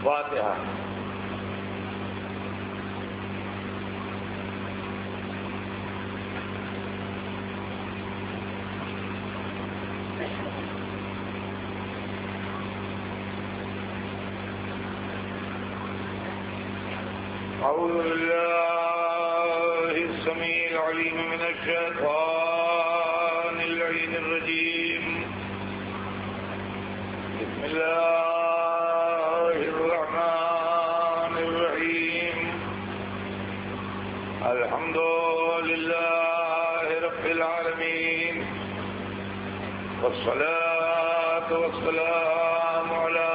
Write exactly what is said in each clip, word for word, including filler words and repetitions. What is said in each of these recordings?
فاتحہ. أعوذ بالله السميع العليم من الشيطان اللعين الرجيم. بسم الله الرحمن الرحيم. الحمد لله رب العالمين والصلاة والسلام على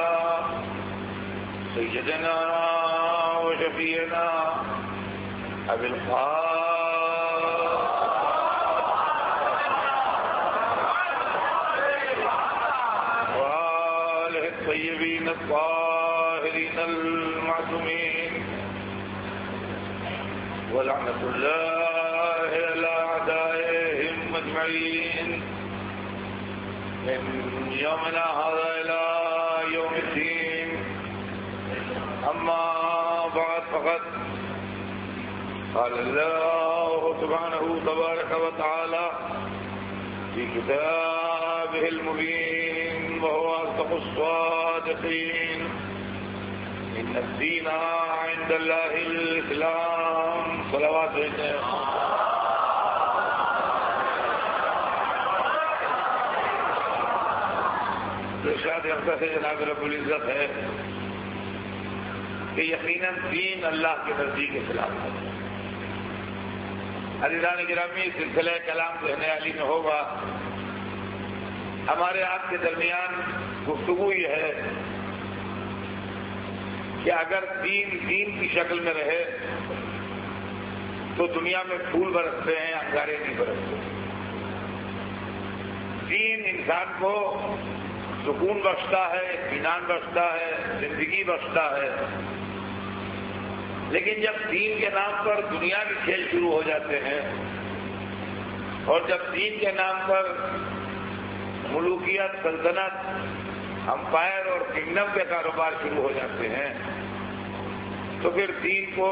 سيدنا وشفيعنا أبي القاسم وآله الطيبين الطاهرين المعصومين ولعنة الله على أعدائهم أجمعين من يومنا هذا إلى يوم الدين. أما بعد فقد قال الله سبحانه تبارك وتعالى في كتابه المبين وهو أصدق الصادقين: إن الدين عند الله الإسلام. صلوات عليه. ارشاد اقدس جناب رب العزت ہے کہ یقیناً دین اللہ کے نزدیک اسلام ہے. عزیزان گرامی، سلسلہ کلام ذہن علی میں ہوگا. ہمارے آپ کے درمیان گفتگو یہ ہے کہ اگر دین دین کی شکل میں رہے تو دنیا میں پھول برستے ہیں، انگارے نہیں برستے. دین انسان کو سکون بخشتا ہے، اطمینان بخشتا ہے، زندگی بخشتا ہے. لیکن جب دین کے نام پر دنیا کے کھیل شروع ہو جاتے ہیں اور جب دین کے نام پر ملوکیت، سلطنت، امپائر اور کنگڈم کے کاروبار شروع ہو جاتے ہیں تو پھر دین کو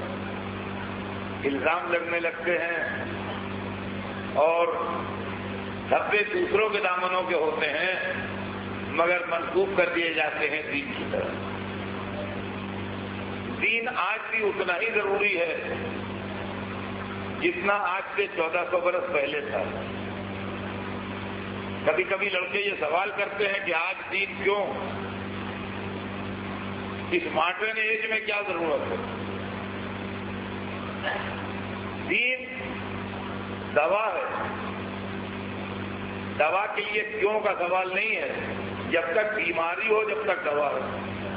الزام لگنے لگتے ہیں اور دھبے دوسروں کے دامنوں کے ہوتے ہیں مگر منسوخ کر دیے جاتے ہیں دین کی طرف. دین آج بھی اتنا ہی ضروری ہے جتنا آج سے چودہ سو برس پہلے تھا. کبھی کبھی لڑکے یہ سوال کرتے ہیں کہ آج دین کیوں؟ اس ماڈرن ایج میں کیا ضرورت ہے؟ دین دوا ہے. دوا کے لیے کیوں کا سوال نہیں ہے. جب تک بیماری ہو جب تک دوا ہے.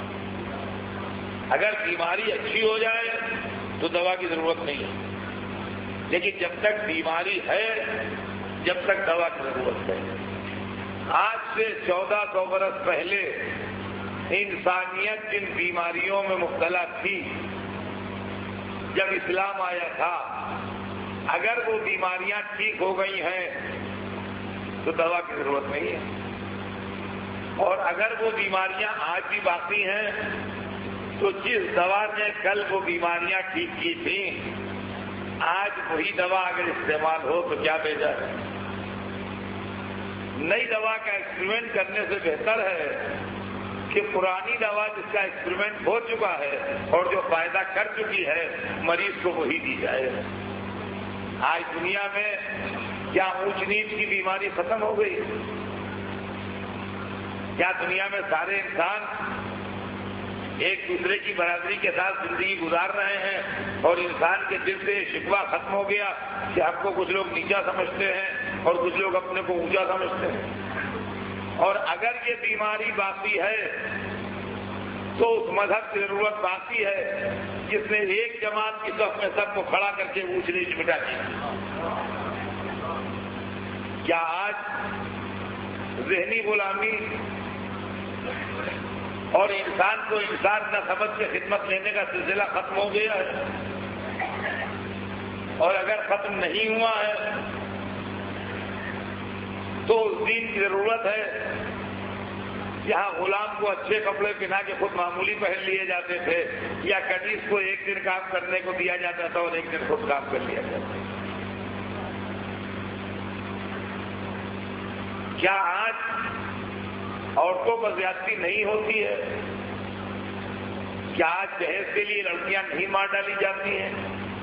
اگر بیماری اچھی ہو جائے تو دوا کی ضرورت نہیں ہے، لیکن جب تک بیماری ہے جب تک دوا کی ضرورت ہے. آج سے چودہ سو برس پہلے انسانیت جن بیماریوں میں مبتلا تھی جب اسلام آیا تھا، اگر وہ بیماریاں ٹھیک ہو گئی ہیں تو دوا کی ضرورت نہیں ہے. اور اگر وہ بیماریاں آج بھی باقی ہیں تو جس دوا نے کل وہ بیماریاں ٹھیک کی تھیں آج وہی دوا اگر استعمال ہو تو کیا بھیجا ہے. نئی دوا کا ایکسپریمنٹ کرنے سے بہتر ہے کہ پرانی دوا جس کا ایکسپریمنٹ ہو چکا ہے اور جو فائدہ کر چکی ہے مریض کو وہی دی جائے. آج دنیا میں کیا اونچ نیچ کی بیماری ختم ہو گئی؟ کیا دنیا میں سارے انسان ایک دوسرے کی برادری کے ساتھ زندگی گزار رہے ہیں اور انسان کے دل سے شکوہ ختم ہو گیا کہ ہم کو کچھ لوگ نیچا سمجھتے ہیں اور کچھ لوگ اپنے کو اونچا سمجھتے ہیں؟ اور اگر یہ بیماری باقی ہے تو اس مذہب کی ضرورت باقی ہے جس نے ایک جماعت کی صف میں سب کو کھڑا کر کے اونچ نیچ مٹا دی. کیا آج ذہنی غلامی اور انسان کو انسان نہ سمجھ کے خدمت لینے کا سلسلہ ختم ہو گیا ہے؟ اور اگر ختم نہیں ہوا ہے تو اس دین کی ضرورت ہے جہاں غلام کو اچھے کپڑے پہنا کے خود معمولی پہن لیے جاتے تھے، یا کنیز کو ایک دن کام کرنے کو دیا جاتا تھا اور ایک دن خود کام کر لیا جاتا تھا۔ کیا آج عورتوں پر زیادتی نہیں ہوتی ہے؟ کیا آج جہیز کے لیے لڑکیاں نہیں مار ڈالی جاتی ہیں؟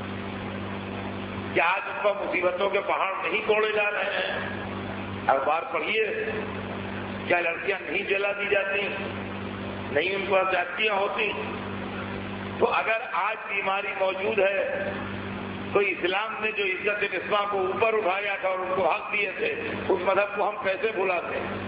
کیا آج ان پر مصیبتوں کے پہاڑ نہیں توڑے جا رہے ہیں؟ اخبار پڑھیے، کیا لڑکیاں نہیں جلا دی جاتی، نہیں ان پر زیادتیاں ہوتی؟ تو اگر آج بیماری موجود ہے تو اسلام نے جو عزت نسواں کو اوپر اٹھایا تھا اور ان کو حق دیے تھے، اس مذہب کو ہم کیسے بھلاتے ہیں؟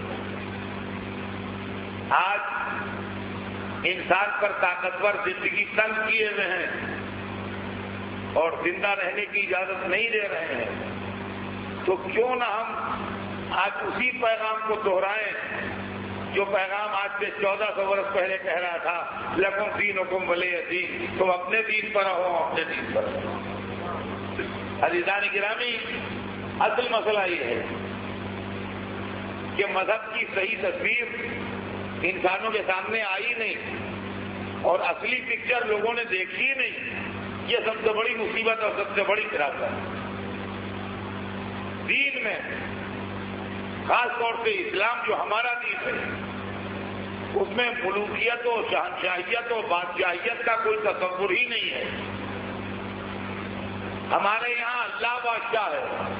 آج انسان پر طاقتور زندگی تنگ کیے ہوئے ہیں اور زندہ رہنے کی اجازت نہیں دے رہے ہیں، تو کیوں نہ ہم آج اسی پیغام کو دہرائیں جو پیغام آج سے چودہ سو برس پہلے کہہ رہا تھا، لکم دینکم ولی دین، تم اپنے دین پر رہو، اپنے دین پر رہو۔ عزیزان گرامی، اصل مسئلہ یہ ہے کہ مذہب کی صحیح تصویر انسانوں کے سامنے آئی نہیں اور اصلی پکچر لوگوں نے دیکھی نہیں۔ یہ سب سے بڑی مصیبت اور سب سے بڑی فراق ہے۔ دین میں خاص طور سے اسلام جو ہمارا دین ہے، اس میں ملوکیت و شہنشاہیت و بادشاہیت کا کوئی تصور ہی نہیں ہے۔ ہمارے یہاں اللہ بادشاہ ہے۔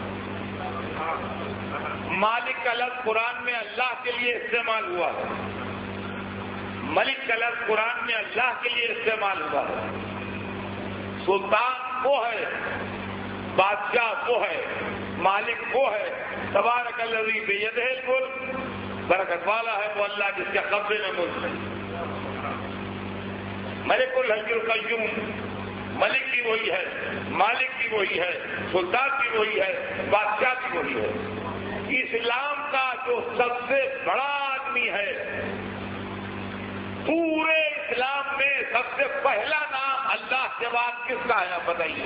مالک کا لفظ قرآن میں اللہ کے لیے استعمال ہوا ہے، ملک کا لفظ قرآن میں اللہ کے لیے استعمال ہوا ہے۔ سلطان وہ ہے، بادشاہ وہ ہے، مالک وہ ہے۔ تبارک الذی بیدہ الملک، برکت والا ہے وہ اللہ جس کے قبضے میں ملک ہے۔ ملک الحی القیوم، ملک بھی وہی ہے، مالک بھی وہی ہے، سلطان بھی وہی ہے، بادشاہ بھی وہی ہے۔ اسلام کا جو سب سے بڑا آدمی ہے، پورے اسلام میں سب سے پہلا نام اللہ کے بعد کس کا ہے آپ بتائیے؟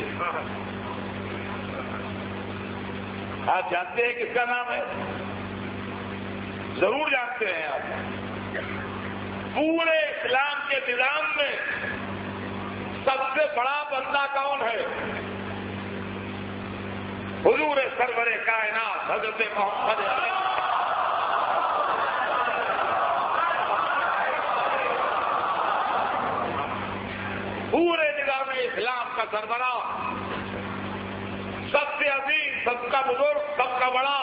آپ جانتے ہیں کس کا نام ہے؟ ضرور جانتے ہیں آپ۔ پورے اسلام کے نظام میں سب سے بڑا بندہ کون ہے؟ حضور سرور کائنات حضرت محمد علیہ۔ پورے نظام اسلام کا سربراہ، سب سے عظیم، سب کا بزرگ، سب کا بڑا۔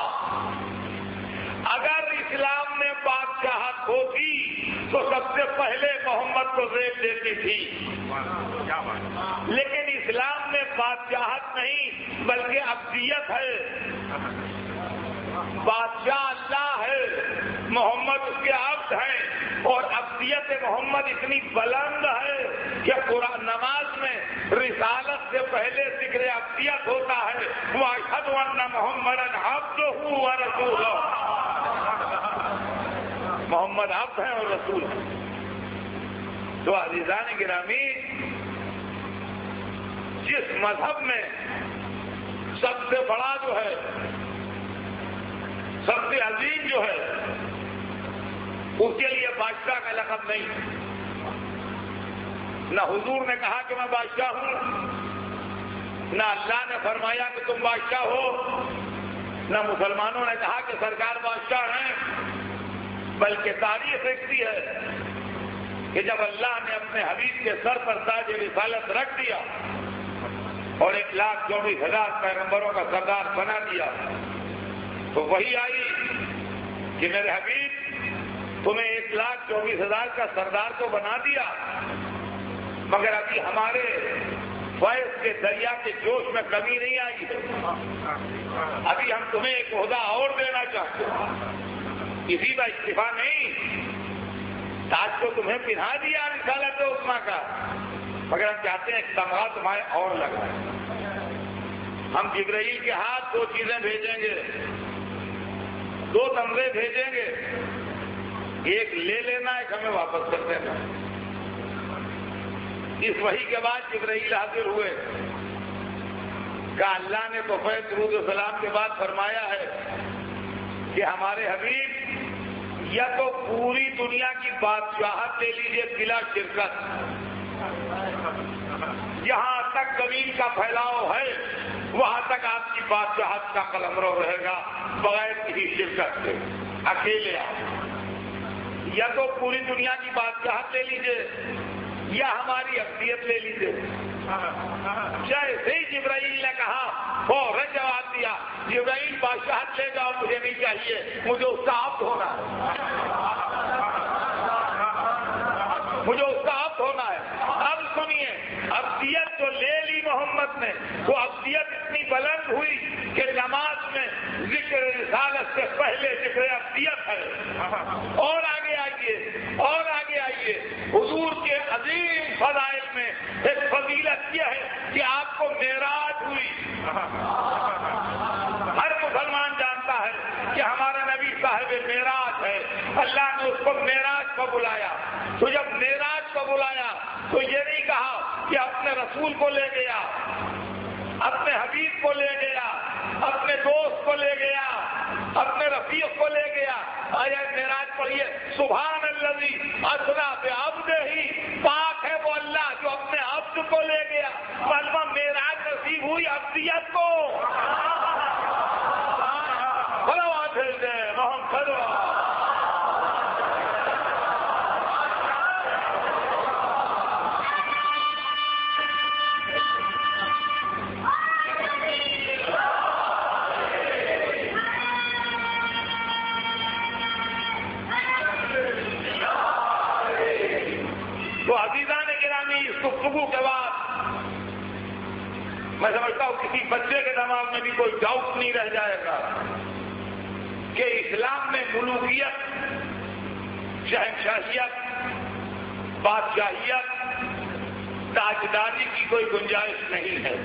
اگر اسلام میں بادشاہت ہوتی تو سب سے پہلے محمد کو زیب دیتی تھی، لیکن اسلام میں بادشاہت نہیں بلکہ ابدیت ہے۔ بادشاہ اللہ ہے، محمد اس کے عبد ہیں، اور ابدیت محمد اتنی بلند ہے کہ قرآن نماز میں رسالت سے پہلے ذکر ابدیت ہوتا ہے، وَأَشْهَدُ أَنَّ مُحَمَّدًا عَبْدُهُ وَرَسُولُهُ۔ محمد عبد ہیں اور رسول ہیں۔ تو عزیزان گرامی، جس مذہب میں سب سے بڑا جو ہے، سب سے عظیم جو ہے، اس کے لیے بادشاہ کا لقب نہیں۔ نہ حضور نے کہا کہ میں بادشاہ ہوں، نہ اللہ نے فرمایا کہ تم بادشاہ ہو، نہ مسلمانوں نے کہا کہ سرکار بادشاہ ہیں، بلکہ تاریخ لکھتی ہے کہ جب اللہ نے اپنے حبیب کے سر پر تاج رسالت رکھ دیا اور ایک لاکھ چوبیس ہزار پیغمبروں کا سردار بنا دیا، تو وہی آئی کہ میرے حبیب تمہیں ایک لاکھ چوبیس ہزار کا سردار تو بنا دیا، مگر ابھی ہمارے فیض کے دریا کے جوش میں کمی نہیں آئی ہے، ابھی ہم تمہیں ایک عہدہ اور دینا چاہتے ہیں۔ کسی کا استعفا نہیں، تاج کو تمہیں پہنا دیا رسالت عظمیٰ کا، مگر ہم چاہتے ہیں ایک تمغہ تمہیں اور لگائیں۔ ہم جبرائیل کے ہاتھ دو چیزیں بھیجیں گے، دو تمغے بھیجیں گے، ایک لے لینا، ایک ہمیں واپس کر دینا۔ اس وحی کے بعد جبرائیل حاضر ہوئے، کہا اللہ نے تو فیض درود و سلام کے بعد فرمایا ہے کہ ہمارے حبیب یا تو پوری دنیا کی بادشاہت لے لیجیے بلا شرکت، جہاں تک زمین کا پھیلاؤ ہے وہاں تک آپ کی بادشاہت کا قلمرو رہے گا بغیر کسی شرکت کے، اکیلے آپ۔ یا تو پوری دنیا کی بادشاہت لے لیجیے یا ہماری اقلیت لے لیجیے۔ جیسے ہی جبرائیل نے کہا فوراً جواب دیا، جبرائیل بادشاہت لے جاؤ، مجھے نہیں چاہیے، مجھے اس کا عبد ہونا ہے، مجھے اس کا عبد ہونا ہے۔ اب سنیے، عبدیت جو لے لی محمد نے، تو عبدیت اتنی بلند ہوئی کہ نماز میں ذکر رسالت سے پہلے ذکر عبدیت ہے۔ اور آگے آئیے، اور آگے آئیے، حضور کے عظیم فضائل میں ایک فضیلت یہ ہے کہ آپ کو معراج ہوئی۔ ہر مسلمان جانتا ہے کہ ہمارا نبی صاحب معراج ہے، اللہ نے اس کو معراج کو بلایا۔ تو جب معراج کو بلایا تو یہ نہیں کہا کہ اپنے رسول کو لے گیا، اپنے حبیب کو لے گیا، اپنے دوست کو لے گیا، اپنے رفیق کو لے گیا۔ آیا معراج پڑھیے، سبحان الذی اسری بعبدہ، پاک ہے وہ اللہ جو اپنے عبد کو لے گیا۔ معلوم معراج نصیب ہوئی عبدیت کو۔ صلوات علیہ محمد۔ تو عزیزان گرامی، اس گفتگو کے بعد میں سمجھتا ہوں کسی بچے کے دماغ میں بھی کوئی ڈاؤٹ نہیں رہ جائے گا کہ اسلام میں ملوکیت، شہنشاہیت، بادشاہیت، تاجداری کی کوئی گنجائش نہیں ہے۔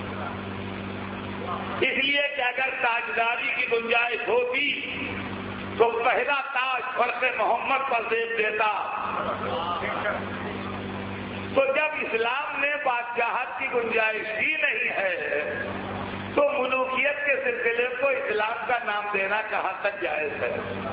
اس لیے کہ اگر تاجداری کی گنجائش ہوتی تو پہلا تاج فرق محمد پر زیب دیتا۔ تو جب اسلام میں بادشاہت کی گنجائش ہی نہیں ہے تو ملوکیت کے سلسلے کو اسلام کا نام دینا کہاں تک جائز ہے؟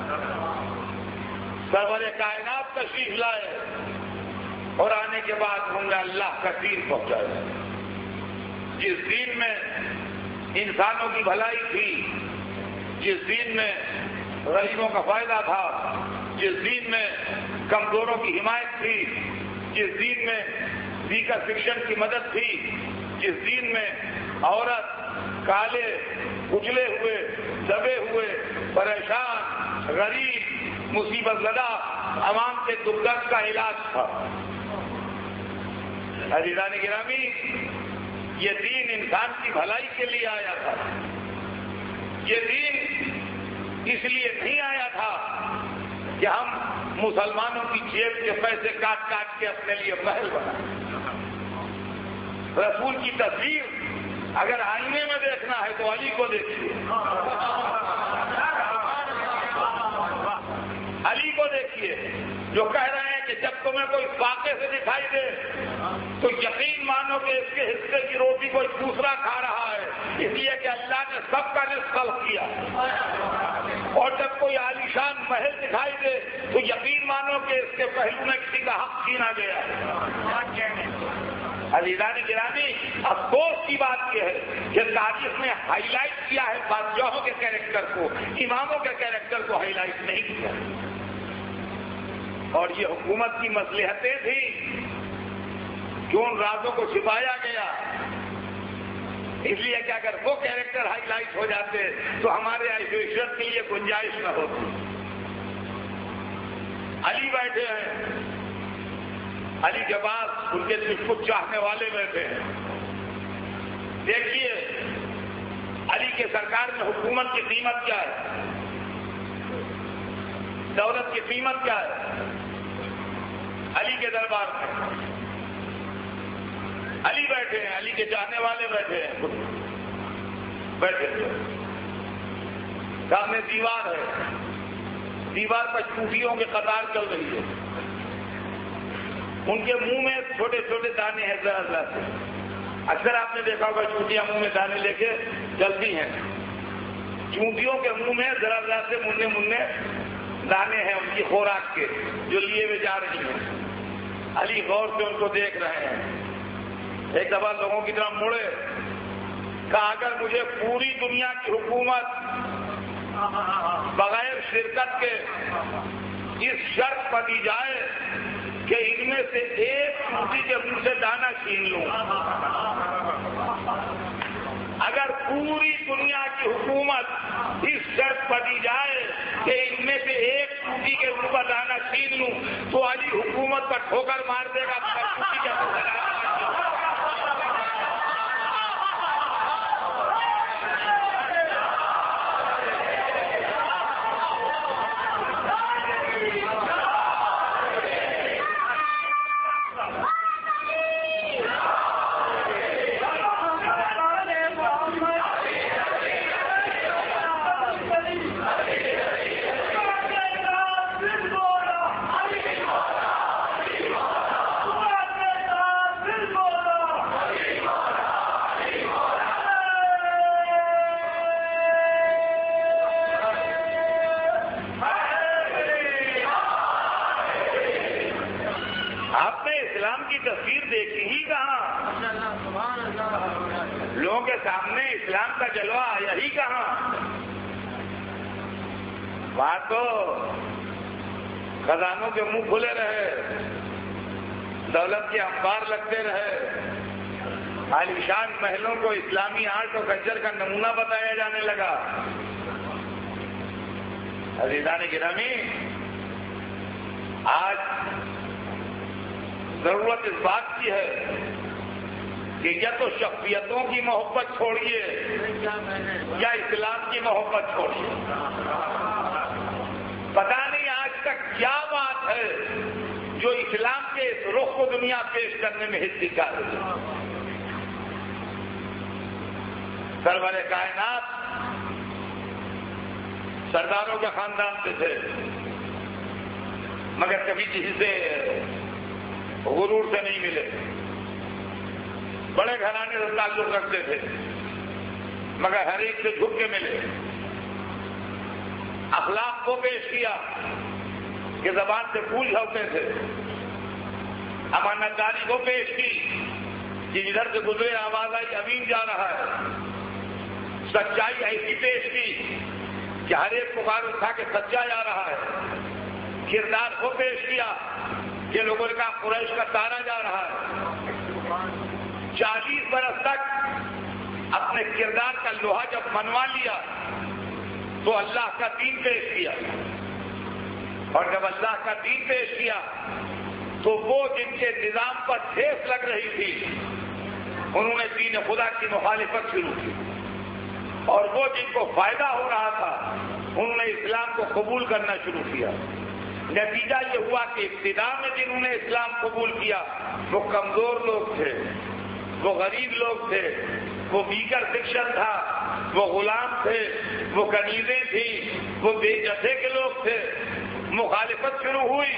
سرور کائنات تشریف لائے اور آنے کے بعد ہوں گے اللہ کا دین پہنچائے، جس دین میں انسانوں کی بھلائی تھی، جس دین میں غریبوں کا فائدہ تھا، جس دین میں کمزوروں کی حمایت تھی، جس دین میں ویکر سیکشن کی مدد تھی، جس دین میں عورت، کالے، کچلے ہوئے، دبے ہوئے، پریشان، غریب، مصیبت زدہ عوام کے دکھ درد کا علاج تھا۔ عزیزان گرامی، یہ دین انسان کی بھلائی کے لیے آیا تھا۔ یہ دین اس لیے نہیں آیا تھا کہ ہم مسلمانوں کی جیب کے پیسے کاٹ کاٹ کے اپنے لیے محل بنائیں۔ رسول کی تصویر اگر آئینے میں دیکھنا ہے تو علی کو دیکھیے، علی کو دیکھیے جو کہہ رہے ہیں کہ جب تمہیں کوئی فاقے سے دکھائی دے تو یقین مانو کہ اس کے حصے کی روٹی کوئی دوسرا کھا رہا ہے، اس لیے کہ اللہ نے سب کا رزق خلق کیا۔ اور جب کوئی عالیشان محل دکھائی دے تو یقین مانو کہ اس کے پہلو میں کسی کا حق چھینا گیا ہے۔ عزیزان گرامی، افسوس کی بات یہ ہے کہ تاریخ نے ہائی لائٹ کیا ہے بادشاہوں کے کیریکٹر کو، اماموں کے کیریکٹر کو ہائی لائٹ نہیں کیا۔ اور یہ حکومت کی مصلحتیں تھیں کہ ان رازوں کو چھپایا گیا، اس لیے کہ اگر وہ کیریکٹر ہائی لائٹ ہو جاتے تو ہمارے عزت کے لیے گنجائش نہ ہوتی۔ علی بیٹھے ہیں، علی کے بعد ان کے کچھ کچھ چاہنے والے بیٹھے ہیں۔ دیکھیے علی کے سرکار میں حکومت کی قیمت کیا ہے، دولت کی قیمت کیا ہے۔ علی کے دربار میں علی بیٹھے ہیں، علی کے چاہنے والے بیٹھے ہیں، بیٹھے سامنے دیوار ہے، دیوار پر چوٹیوں کی قطار چل رہی ہے، ان کے منہ میں چھوٹے چھوٹے دانے ہیں ذرا ذرا سے۔ اکثر آپ نے دیکھا ہوگا چونٹیاں منہ میں دانے لے کے چلتی ہیں، چونٹیوں کے منہ میں ذرا ذرا سے مننے مننے دانے ہیں ان کی خوراک کے جو لیے ہوئے جا رہی ہیں. علی غور سے ان کو دیکھ رہے ہیں. ایک دفعہ لوگوں کی طرف مڑے, کہا اگر مجھے پوری دنیا کی حکومت بغیر شرکت کے اس شرط پر دی جائے کہ ان میں سے ایک چوٹی کے منہ سے دانا چھین لوں, اگر پوری دنیا کی حکومت اس شرط پر دی جائے کہ ان میں سے ایک چوٹی کے منہ پر دانا چھین لوں تو علی حکومت پر ٹھوکر مار دے گا. چوٹی کے منہ سے دانا تصویر دیکھی ہی کہاں, لوگوں کے سامنے اسلام کا جلوہ آیا ہی کہاں. وہاں تو خزانوں کے منہ کھلے رہے, دولت کے انبار لگتے رہے, عالیشان محلوں کو اسلامی آرٹ و کلچر کا نمونہ بتایا جانے لگا. عزیزان گرامی, آج ضرورت اس بات کی ہے کہ یا تو شخصیتوں کی محبت چھوڑیے یا اسلام کی محبت چھوڑیے. پتہ نہیں آج تک کیا بات ہے جو اسلام کے اس رخ کو دنیا پیش کرنے میں حصہ کر رہی ہے. سرور کائنات سرداروں کے خاندان سے تھے, مگر کبھی کسی سے غرور سے نہیں ملے. بڑے گھرانے سے تعلق رکھتے تھے, مگر ہر ایک سے جھک کے ملے. اخلاق کو پیش کیا کہ زبان سے پھول جھڑتے تھے. امانت داری کو پیش کی کہ ادھر سے گزرے آواز آئی امین جا رہا ہے. سچائی ایسی پیش کی کہ ہر ایک پکار اٹھا کے سچا جا رہا ہے. کردار کو پیش کیا کہ لوگوں نے کہا قریش کا تارا جا رہا ہے. چالیس برس تک اپنے کردار کا لوہا جب منوا لیا تو اللہ کا دین پیش کیا, اور جب اللہ کا دین پیش کیا تو وہ جن کے نظام پر ٹھیس لگ رہی تھی انہوں نے دین خدا کی مخالفت شروع کی, اور وہ جن کو فائدہ ہو رہا تھا انہوں نے اسلام کو قبول کرنا شروع کیا. نتیجہ یہ ہوا کہ ابتدا میں جنہوں نے اسلام قبول کیا وہ کمزور لوگ تھے, وہ غریب لوگ تھے, وہ ویکر سیکشن تھا, وہ غلام تھے, وہ کنیزیں تھیں, وہ بے جتھے کے لوگ تھے. مخالفت شروع ہوئی.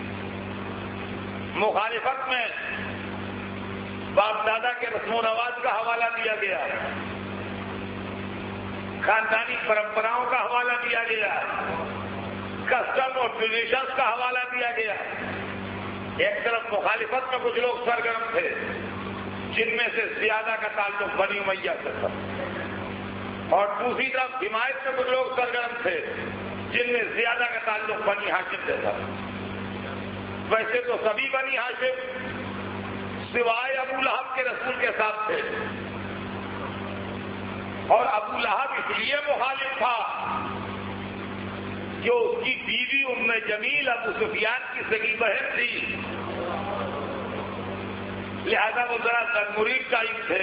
مخالفت میں باپ دادا کے رسم و رواج کا حوالہ دیا گیا, خاندانی پرمپراؤں کا حوالہ دیا گیا, کسٹم اور ٹریڈیشنز کا حوالہ دیا گیا. ایک طرف مخالفت میں کچھ لوگ سرگرم تھے جن میں سے زیادہ کا تعلق بنی امیہ سے تھا, اور دوسری طرف حمایت میں کچھ لوگ سرگرم تھے جن میں زیادہ کا تعلق بنی ہاشم سے تھا. ویسے تو سبھی بنی ہاشم سوائے ابو لہب کے رسول کے ساتھ تھے, اور ابو لہب اس لیے مخالف تھا جو اس کی بیوی ام جمیل ابو سفیان کی سگی بہن تھی, لہذا وہ ذرا تنمرید ٹائپ تھے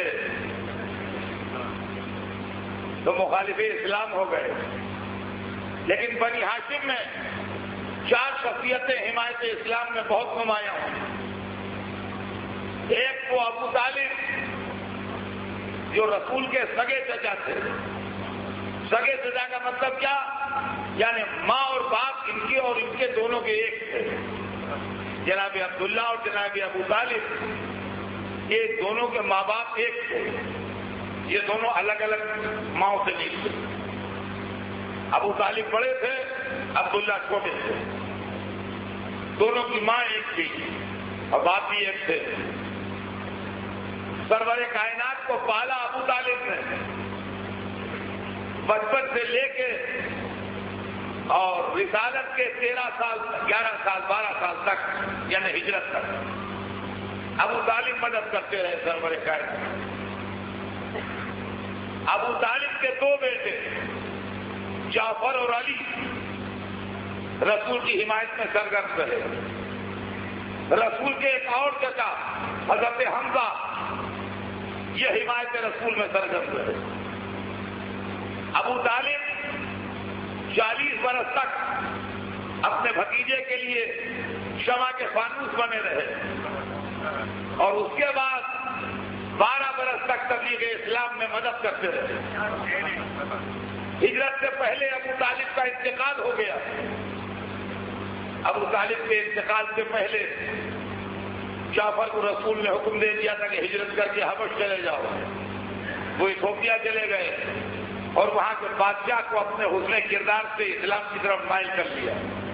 تو مخالف اسلام ہو گئے. لیکن بنی ہاشم میں چار شخصیتیں حمایت اسلام میں بہت نمایاں ہیں. ایک وہ ابو طالب جو رسول کے سگے چچا تھے. سگے چچا کا مطلب کیا؟ یعنی ماں اور باپ ان کے اور ان کے دونوں کے ایک تھے. جناب عبداللہ اور جناب ابو طالب یہ دونوں کے ماں باپ ایک تھے, یہ دونوں الگ الگ ماؤں سے نہیں تھے. ابو طالب بڑے تھے عبداللہ چھوٹے تھے، دونوں کی ماں ایک تھی اور باپ بھی ایک تھے۔ سرور کائنات کو پالا ابو طالب نے، بچپن سے لے کے اور رسالت کے تیرہ سال گیارہ سال بارہ سال تک یعنی ہجرت تک ابو طالب مدد کرتے رہے سرور کائنات۔ ابو طالب کے دو بیٹے جعفر اور علی رسول کی حمایت میں سرگرم رہے۔ رسول کے ایک اور چچا حضرت حمزہ یہ حمایت رسول میں سرگرم رہے۔ ابو طالب چالیس برس تک اپنے بھتیجے کے لیے شمع کے فانوس بنے رہے اور اس کے بعد بارہ برس تک تبلیغ اسلام میں مدد کرتے رہے۔ ہجرت سے پہلے ابو طالب کا انتقال ہو گیا۔ ابو طالب کے انتقال سے پہلے جعفر کو رسول نے حکم دے دیا تھا کہ ہجرت کر کے حبش چلے جاؤ۔ وہ ایتھوپیا چلے گئے اور وہاں کے بادشاہ کو اپنے حسن کردار سے اسلام کی طرف مائل کر لیا۔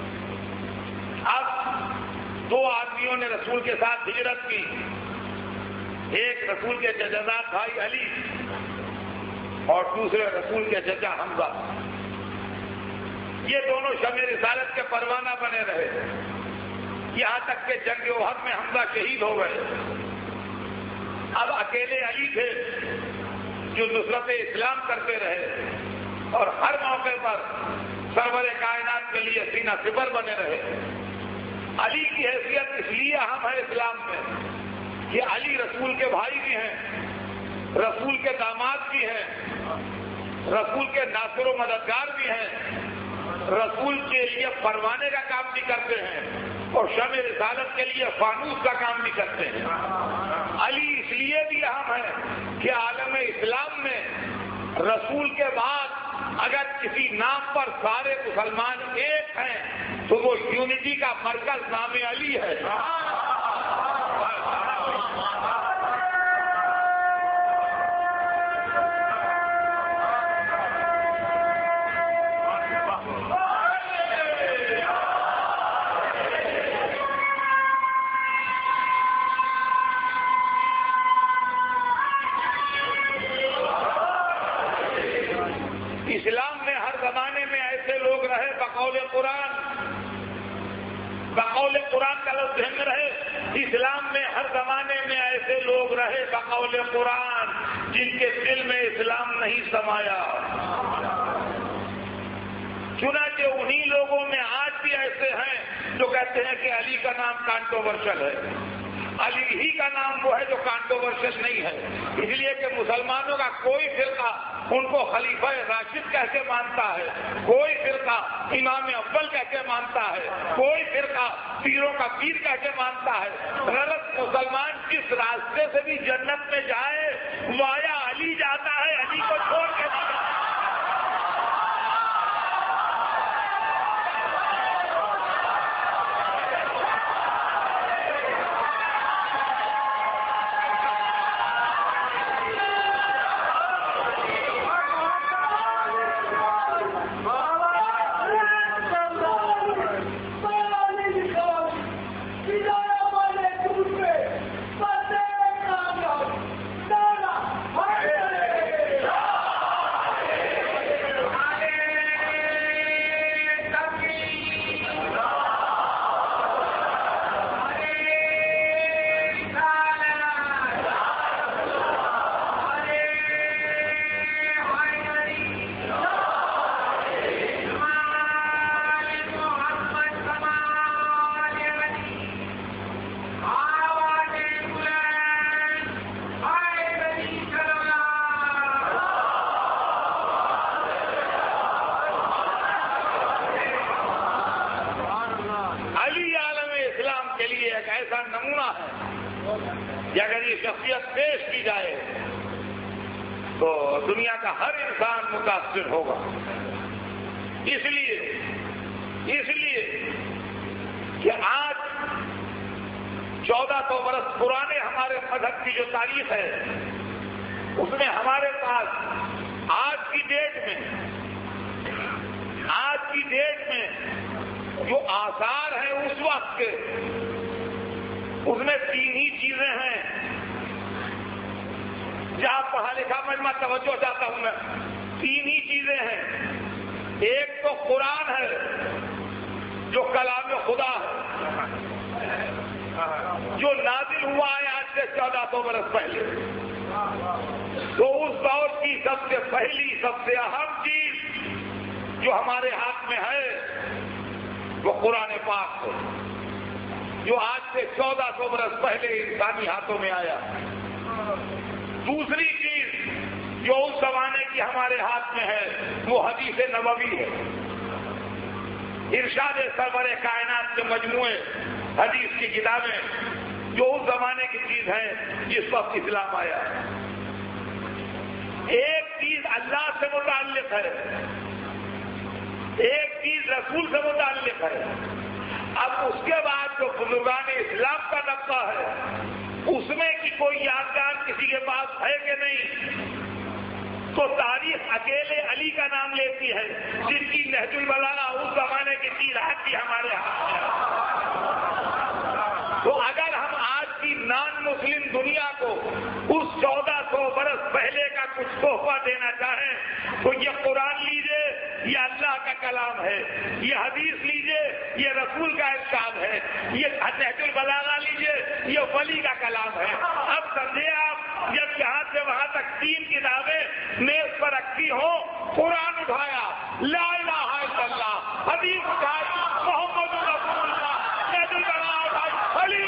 اب دو آدمیوں نے رسول کے ساتھ ہجرت کی، ایک رسول کے جداد بھائی علی اور دوسرے رسول کے چچا حمزہ۔ یہ دونوں شمع رسالت کے پروانہ بنے رہے، یہاں تک کہ جنگ احد میں حمزہ شہید ہو گئے۔ اب اکیلے علی تھے جو نصرت اسلام کرتے رہے اور ہر موقع پر سرور کائنات کے لیے سینہ سپر بنے رہے۔ علی کی حیثیت اس لیے اہم ہے اسلام میں کہ علی رسول کے بھائی بھی ہیں، رسول کے داماد بھی ہیں، رسول کے ناصر و مددگار بھی ہیں، رسول کے لیے پروانے کا کام بھی کرتے ہیں اور شمع رسالت کے لیے فانوس کا کام بھی کرتے ہیں۔ علی اس لیے بھی اہم ہے کہ عالم اسلام میں رسول کے بعد اگر کسی نام پر سارے مسلمان ایک ہیں تو وہ یونٹی کا مرکز نام علی ہے۔ اسلام میں ہر زمانے میں ایسے لوگ رہے بقول قرآن، بقول قرآن کا لفظ ذہن میں رہے، اسلام میں ہر زمانے میں ایسے لوگ رہے بقول قرآن جن کے دل میں اسلام نہیں سمایا۔ چنانچہ انہی لوگوں میں آج بھی ایسے ہیں جو کہتے ہیں کہ علی کا نام کانٹروورشل ہے، علی ہی کا نام وہ ہے جو کانٹروورشل نہیں ہے، اس لیے کہ مسلمانوں کا کوئی فرقہ ان کو خلیفہ راشد کہہ کے مانتا ہے، کوئی فرقہ امام اول کہہ کے مانتا ہے، کوئی فرقہ پیروں کا پیر کہہ کے مانتا ہے۔ غلط مسلمان جس راستے سے بھی جنت میں جائے وایا علی جاتا ہے، علی کو چھوڑ کے نہیں جاتا۔ اگر یہ شخصیت پیش کی جائے تو دنیا کا ہر انسان متاثر ہوگا۔ اس لیے اس لیے کہ آج چودہ سو برس پرانے ہمارے مذہب کی جو تاریخ ہے اس میں ہمارے پاس آج کی ڈیٹ میں آج کی ڈیٹ میں جو آثار ہیں اس وقت کے، اس میں تین ہی چیزیں ہیں جہاں پڑھا لکھا مجمع توجہ چاہتا ہوں میں، تین ہی چیزیں ہیں۔ ایک تو قرآن ہے جو کلام خدا ہے، جو نازل ہوا ہے آج سے چودہ سو برس پہلے، تو اس دور کی سب سے پہلی سب سے اہم چیز جو ہمارے ہاتھ میں ہے وہ قرآن پاک ہے، جو آج سے چودہ سو برس پہلے انسانی ہاتھوں میں آیا۔ دوسری چیز جو اس زمانے کی ہمارے ہاتھ میں ہے وہ حدیث نبوی ہے، ارشاد سرور کائنات کے مجموعے حدیث کی کتابیں جو اس زمانے کی چیز ہے جس وقت اسلام آیا۔ ایک چیز اللہ سے متعلق ہے، ایک چیز رسول سے متعلق ہے۔ اب اس کے بعد جو بزرگان اسلام کا طبقہ ہے اس میں کی کوئی یادگار کسی کے پاس ہے کہ نہیں، تو تاریخ اکیلے علی کا نام لیتی ہے جن کی نہج البلاغہ اس زمانے کی چیز آج بھی ہمارے ہاتھ میں۔ تو اگر ہم آج کی نان مسلم دنیا کو اس چودہ سو برس پہلے کا کچھ تحفہ دینا چاہیں تو یہ قرآن لیجئے، یہ اللہ کا کلام ہے، یہ حدیث لیجئے، یہ رسول کا ارشاد ہے، یہ نہج البلاغہ لیجئے، یہ ولی کا کلام ہے۔ اب سمجھے آپ، جب یہاں سے وہاں تک تین کتابیں میز پر رکھی ہوں، قرآن اٹھایا، لا الہ الا اللہ، حدیث اٹھائی، محمد رسول اللہ، نہج البلاغہ اٹھائی، علی۔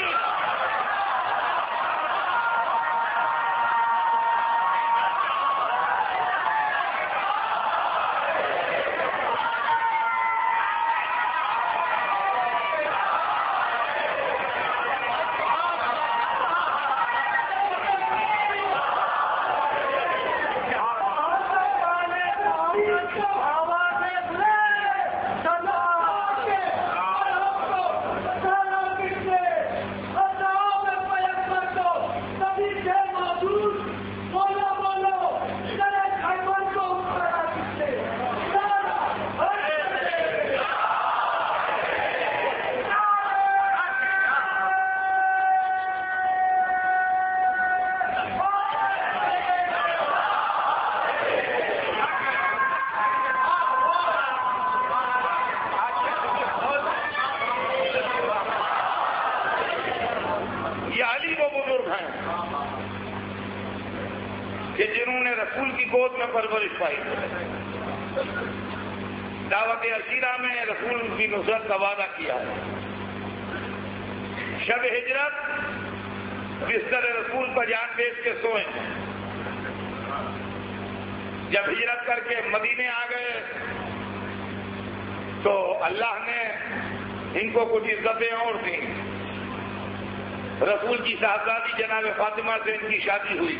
کہ جنہوں نے رسول کی گود میں پرورش پائی، دعوت عشیرہ میں رسول کی نصرت کا وعدہ کیا ہے، شب ہجرت بستر رسول پر جان بیچ کے سوئے، جب ہجرت کر کے مدینے آ گئے تو اللہ نے ان کو کچھ عزتیں اور دیں، رسول کی صاحبزادی جناب فاطمہ سے ان کی شادی ہوئی،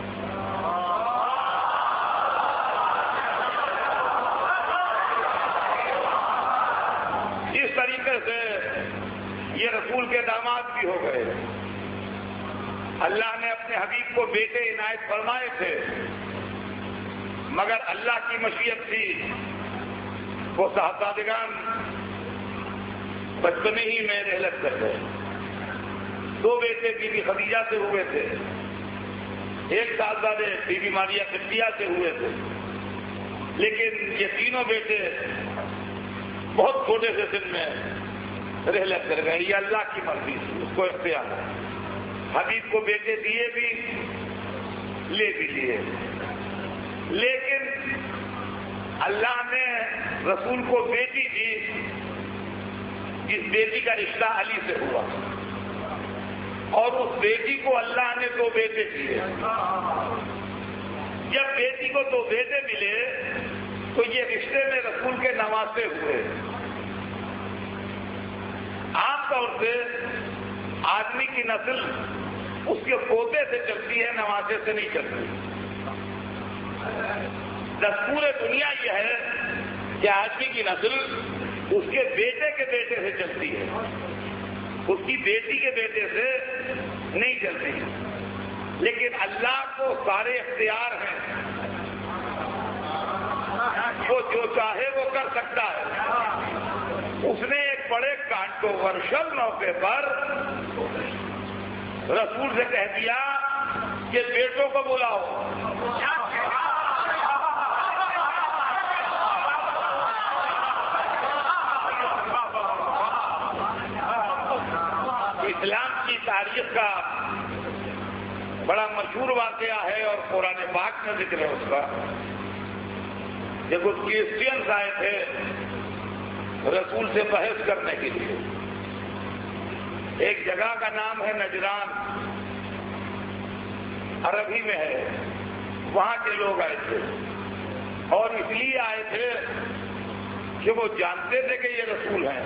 اس طریقے سے یہ رسول کے داماد بھی ہو گئے۔ اللہ نے اپنے حبیب کو بیٹے عنایت فرمائے تھے، مگر اللہ کی مشیت تھی وہ صاحبزادگان بچپنے ہی میں رحلت کر گئے۔ دو بیٹے بی بی خدیجہ سے ہوئے تھے، ایک صاحبزادے بی بی ماریہ قبطیہ سے ہوئے تھے، لیکن یہ تینوں بیٹے بہت چھوٹے سے سن میں رحلت کر گئے۔ یہ اللہ کی مرضی تھی، اس کو اختیار ہے۔ حبیب کو بیٹے دیے بھی، لے بھی لیے، لیکن اللہ نے رسول کو بیٹی دی، جس بیٹی کا رشتہ علی سے ہوا، اور اس بیٹی کو اللہ نے دو بیٹے دیے۔ جب بیٹی کو دو بیٹے ملے تو یہ رشتے میں رسول کے نواسے ہوئے۔ عام طور سے آدمی کی نسل اس کے پوتے سے چلتی ہے، نواسے سے نہیں چلتی۔ دستور دنیا یہ ہے کہ آدمی کی نسل اس کے بیٹے کے بیٹے سے چلتی ہے، اس کی بیٹی کے بیٹے سے نہیں چلتی، لیکن اللہ کو سارے اختیار ہیں۔ وہ جو چاہے وہ کر سکتا ہے. اس نے ایک بڑے کانٹروورشل موقع پر رسول سے کہہ دیا کہ بیٹوں کو بلاؤ. اسلام کی تاریخ کا بڑا مشہور واقعہ ہے اور قرآن پاک میں ذکر ہے اس کا. جب کچھ کرسچینس آئے تھے رسول سے بحث کرنے کے لیے. ایک جگہ کا نام ہے نجران، عربی میں ہے. وہاں کے لوگ آئے تھے اور اس لیے آئے تھے کہ وہ جانتے تھے کہ یہ رسول ہیں،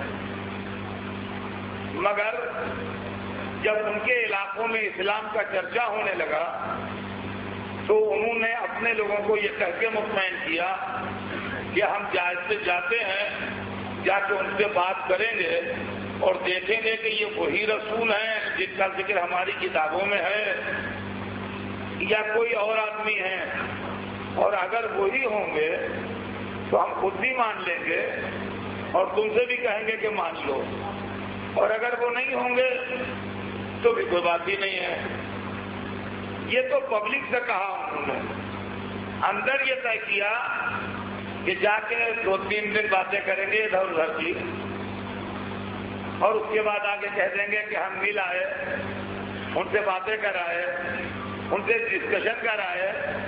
مگر جب ان کے علاقوں میں اسلام کا چرچا ہونے لگا تو انہوں نے اپنے لوگوں کو یہ کہہ کے مطمئن کیا کہ ہم جاتے جاتے ہیں، جا کے ان سے بات کریں گے اور دیکھیں گے کہ یہ وہی رسول ہیں جن کا ذکر ہماری کتابوں میں ہے یا کوئی اور آدمی ہیں، اور اگر وہی ہوں گے تو ہم خود بھی مان لیں گے اور تم سے بھی کہیں گے کہ مان لو، اور اگر وہ نہیں ہوں گے تو بھی کوئی بات ہی نہیں ہے. یہ تو پبلک سے کہا انہوں نے. اندر یہ طے کیا کہ جا کے دو تین دن باتیں کریں گے ادھر ادھر کی، اور اس کے بعد آگے کہہ دیں گے کہ ہم مل آئے، ان سے باتیں کرائے، ان سے ڈسکشن کرائے.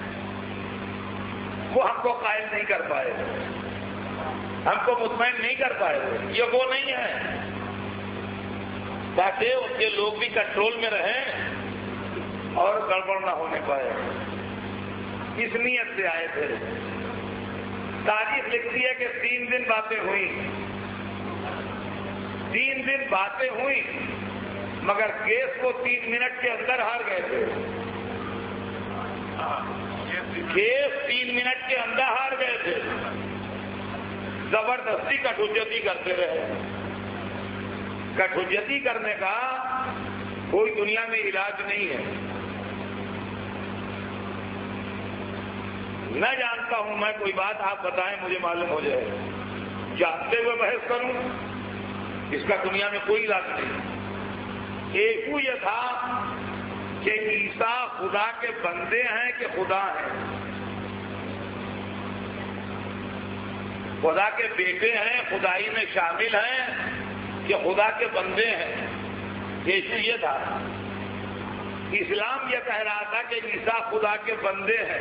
وہ ہم کو قائل نہیں کر پائے، ہم کو مطمئن نہیں کر پائے. یہ وہ نہیں ہے تاکہ اس کے لوگ بھی کنٹرول میں رہیں اور گڑبڑ نہ ہونے پائے. اس نیت سے آئے تھے. تاریخ لکھتی ہے کہ تین دن باتیں ہوئی، تین دن باتیں ہوئی مگر کیس کو تین منٹ کے اندر ہار گئے تھے. کیس تین منٹ کے اندر ہار گئے تھے. زبردستی کٹھوجتی کرتے رہے. کٹھوجتی کرنے کا کوئی دنیا میں علاج نہیں ہے. نہ جانتا ہوں میں کوئی بات، آپ بتائیں مجھے معلوم ہو جائے. جانتے ہوئے بحث کروں اس کا دنیا میں کوئی علاج نہیں. ایک یہ تھا کہ عیسیٰ خدا کے بندے ہیں کہ خدا ہیں، خدا کے بیٹے ہیں، خدائی میں شامل ہیں کہ خدا کے بندے ہیں. ایشو یہ تھا. اسلام یہ کہہ رہا تھا کہ عیسیٰ خدا کے بندے ہیں.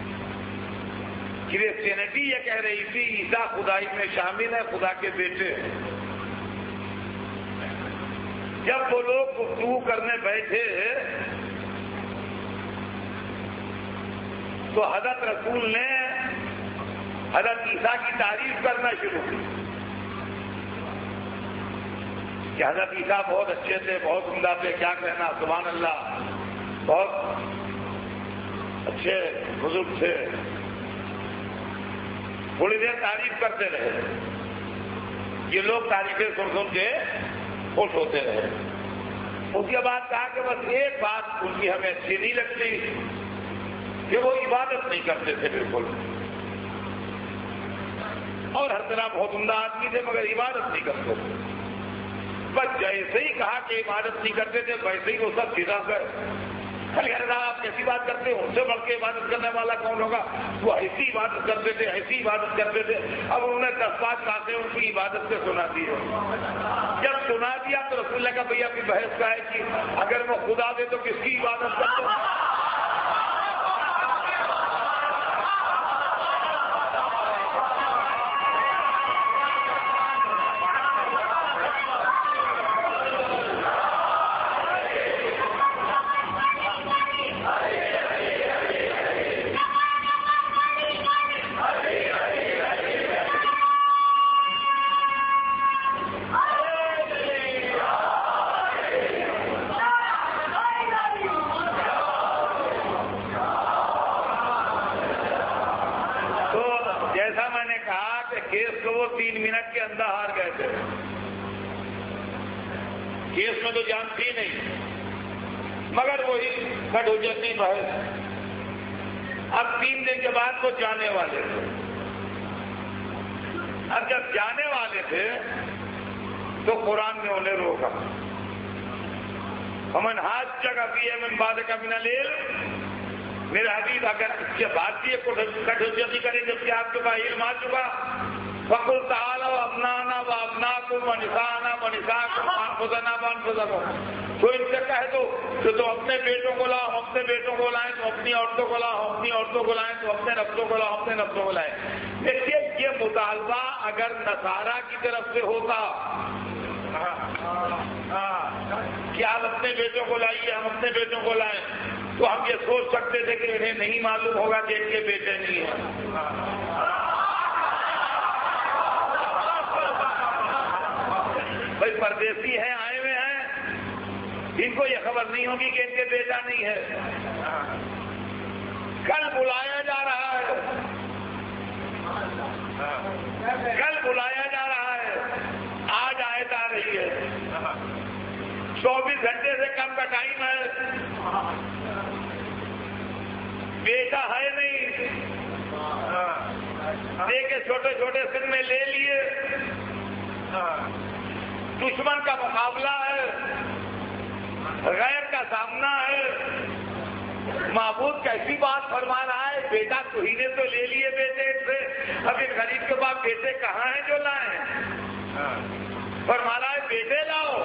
کرسچینٹی یہ کہہ رہی تھی عیسیٰ خدائی میں شامل ہے، خدا کے بیٹے ہیں. جب وہ لوگ گفتگو کرنے بیٹھے تو حضرت رسول نے حضرت عیسیٰ کی تعریف کرنا شروع کی کہ حضرت عیسیٰ بہت اچھے تھے، بہت عمدہ تھے، کیا کہنا، سبحان اللہ، بہت اچھے بزرگ تھے. تھوڑی دیر تعریف کرتے رہے. یہ لوگ تعریفیں سن سن کے خوش ہوتے رہے. اس کے بعد کہا کہ بس ایک بات ان کی ہمیں اچھی نہیں لگتی کہ وہ عبادت نہیں کرتے تھے بالکل، اور ہر طرح بہت عمدہ آدمی تھے مگر عبادت نہیں کرتے تھے. بس جیسے ہی کہا کہ عبادت نہیں کرتے تھے ویسے ہی وہ سب سیدھا گئے. آپ کیسی بات کرتے ہیں، ان سے بڑھ کے عبادت کرنے والا کون ہوگا؟ وہ ایسی عبادت کرتے تھے، ایسی عبادت کرتے تھے. اب انہوں نے دس پانچ باتیں ان کی عبادت سے سنا دی ہے. جب سنا دیا تو رسول اللہ کا بھیا کی بحث کا ہے کہ اگر وہ خدا دے تو کس کی عبادت کرتے ہیں؟ تین منٹ کے اندر ہار گئے تھے. کیس میں تو جان تھی نہیں مگر وہی کٹھوجتی بحث. اب تین دن کے بعد وہ جانے والے تھے. اب جب جانے والے تھے تو قرآن نے انہیں روکا. ہمن ہاتھ جگہ بھی ہے من بعد کا بنا لے میرے حبیب اگر اس کے بعد بھی کٹوتی کریں جب کہ آپ کے پاس علم آ چکا فقل تعالیٰ ابنانا و ابناکم و نسانا و نساکم وانفسنا وانفسکم. تو ان سے کہہ دو کہ تم اپنے بیٹوں کو لاؤ ہم اپنے بیٹوں کو لائیں تو اپنی عورتوں کو لاؤ ہم اپنی عورتوں کو لائیں تو اپنے نفسوں کو لاؤ اپنے نفسوں کو لائیں. دیکھیے یہ مطالبہ اگر نصارہ کی طرف سے ہوتا کہ آپ اپنے بیٹوں کو لائیے ہم اپنے بیٹوں کو لائیں تو ہم یہ سوچ سکتے تھے کہ انہیں نہیں معلوم ہوگا کہ ان کے بیٹے نہیں ہیں. بھائی پردیسی ہیں آئے ہوئے ہیں ان کو یہ خبر نہیں ہوگی کہ ان کے بیٹا نہیں ہے. کل بلایا جا رہا ہے کل بلایا جا رہا ہے آج آیت آ رہی ہے چوبیس گھنٹے سے کم کا ٹائم ہے بیٹا ہے نہیں دے کے چھوٹے چھوٹے سن میں لے لیے دشمن کا مقابلہ ہے غیر کا سامنا ہے معبود کیسی بات فرما رہا ہے بیٹا تو ہی نے تو لے لیے بیٹے سے اب ان غریب کے بعد بیٹے کہاں ہیں جو لائیں فرما رہا ہے بیٹے لاؤ.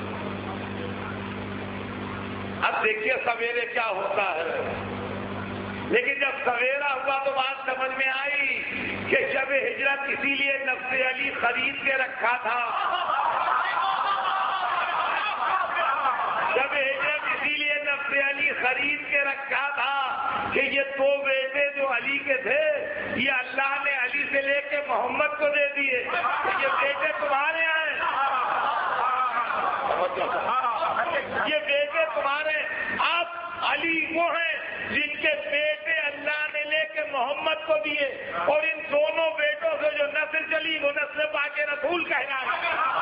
اب دیکھیے سویرے کیا ہوتا ہے لیکن جب سویرا ہوا تو بات سمجھ میں آئی کہ شب ہجرت اسی لیے نفس علی خرید کے رکھا تھا شب ہجرت اسی لیے نفس علی خرید کے رکھا تھا کہ یہ دو بیٹے جو علی کے تھے یہ اللہ نے علی سے لے کے محمد کو دے دیے یہ بیٹے تمہارے ہیں یہ بیٹے تمہارے. آپ علی وہ ہیں جن کے بیٹے اللہ نے لے کے محمد کو دیے اور ان دونوں بیٹوں سے جو نسل چلی وہ نسل پاک رسول کہلائی.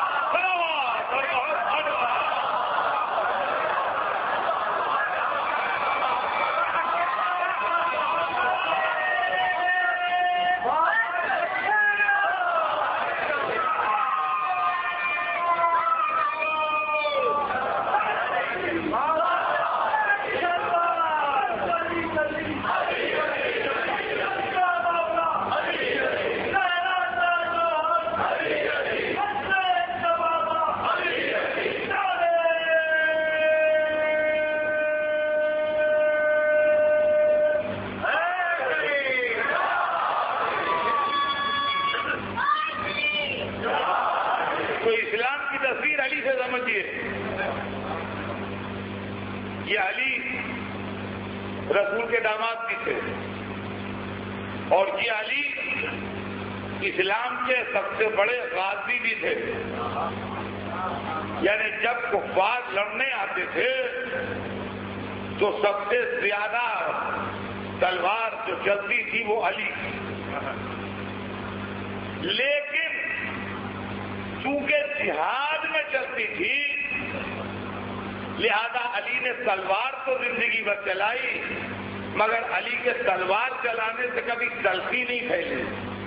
یہ علی رسول کے داماد بھی تھے اور یہ علی اسلام کے سب سے بڑے غازی بھی تھے. یعنی جب کفار لڑنے آتے تھے تو سب سے زیادہ تلوار جو چلتی تھی وہ علی کی. لیکن چونکہ جہاد میں چلتی تھی لہذا علی نے تلوار تو زندگی بھر چلائی مگر علی کے تلوار چلانے سے کبھی تلخی نہیں پھیلی.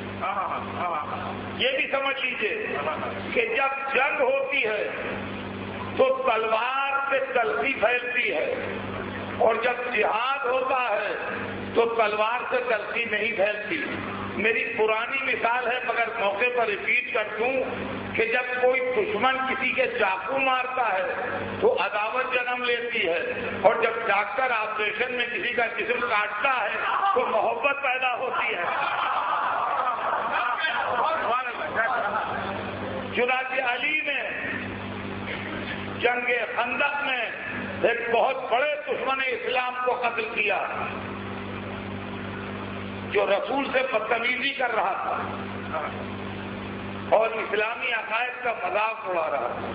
یہ بھی سمجھ لیجئے کہ جب جنگ ہوتی ہے تو تلوار سے تلخی پھیلتی ہے اور جب جہاد ہوتا ہے تو تلوار سے تلخی نہیں پھیلتی. میری پرانی مثال ہے مگر موقع پر ریپیٹ کر دوں کہ جب کوئی دشمن کسی کے چاقو مارتا ہے تو عداوت جنم لیتی ہے اور جب ڈاکٹر آپریشن میں کسی کا جسم کاٹتا ہے تو محبت پیدا ہوتی ہے. چنانچہ علی نے جنگ خندق میں ایک بہت بڑے دشمن اسلام کو قتل کیا جو رسول سے بدتمیزی کر رہا تھا اور اسلامی عقائد کا مذاق اڑا رہا تھا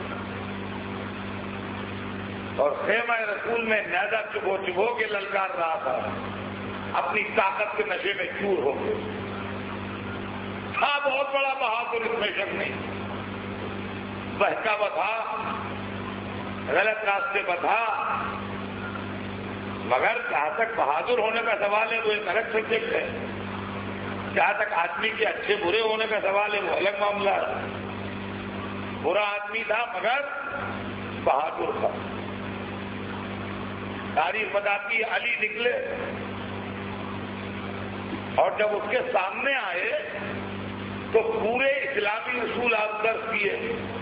اور خیمہ رسول میں نیزہ چبو چبو کے للکار رہا تھا اپنی طاقت کے نشے میں چور ہو گئے. تھا بہت بڑا بہادر اس میں شک نہیں. بہکاوا تھا غلط راستے پر تھا مگر جہاں تک بہادر ہونے کا سوال ہے وہ ایک الگ سبجیکٹ ہے. جہاں تک آدمی کے اچھے برے ہونے کا سوال ہے وہ الگ معاملہ ہے. برا آدمی تھا مگر بہادر تھا. تاریخ بتاتی ہے علی نکلے اور جب اس کے سامنے آئے تو پورے اسلامی اصول آپ درج کیے.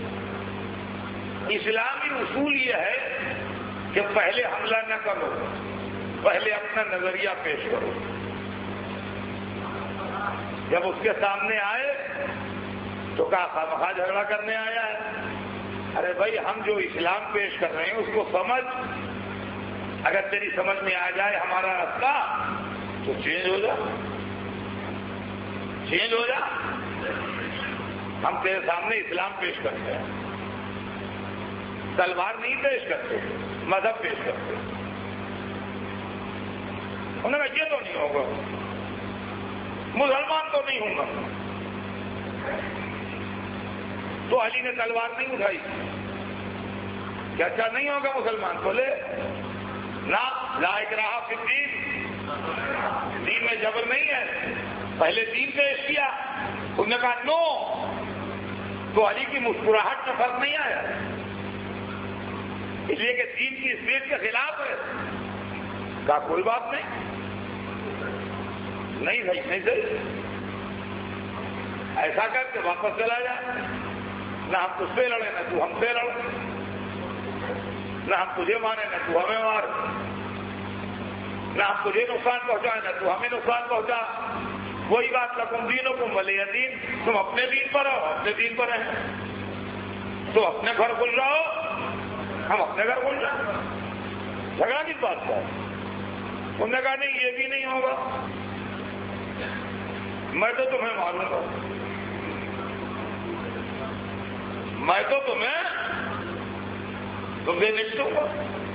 اسلامی اصول یہ ہے کہ پہلے حملہ نہ کرو, پہلے اپنا نظریہ پیش کرو. جب اس کے سامنے آئے تو کہا خامخواہ جھگڑا کرنے آیا ہے. ارے بھائی ہم جو اسلام پیش کر رہے ہیں اس کو سمجھ, اگر تیری سمجھ میں آ جائے ہمارا راستہ تو چینج ہو جا, چینج ہو جا. ہم تیرے سامنے اسلام پیش کرتے ہیں, تلوار نہیں پیش کرتے, مذہب پیش کرتے. انہوں نے کہا یہ تو نہیں ہوگا, مسلمان تو نہیں ہوں گا. تو علی نے تلوار نہیں اٹھائی. کیا اچھا نہیں ہوگا مسلمان؟ بولے نہ, لا اکراہ فی الدین, دین میں جبر نہیں ہے, پہلے دین پیش کیا. انہوں نے کہا نو. تو علی کی مسکراہٹ میں فرق نہیں آیا, اس لیے کہ دین کی اسپیڈ کے خلاف ہے. کہا کوئی بات نہیں, نہیں صحیح نہیں صحیح, ایسا کر کے واپس چلا جائے. نہ ہم تجھ سے لڑے نہ تو ہم سے لڑ, نہ ہم تجھے مانے نہ تو ہمیں مار, نہ ہم تجھے نقصان پہنچائے نہ تو ہمیں نقصان پہنچا. وہی بات لکم دینکم ولی دین, تم اپنے دین پر ہو, اپنے دین پر ہیں. تو اپنے گھر کھل رہا ہو, ہم اپنے گھر کھل رہے. جھگڑا کس بات کا ہے؟ انہوں نے کہا نہیں یہ بھی نہیں ہوگا, میں تو تمہیں ماروں گا, میں تو تمہیں تم سے نپٹوں گا.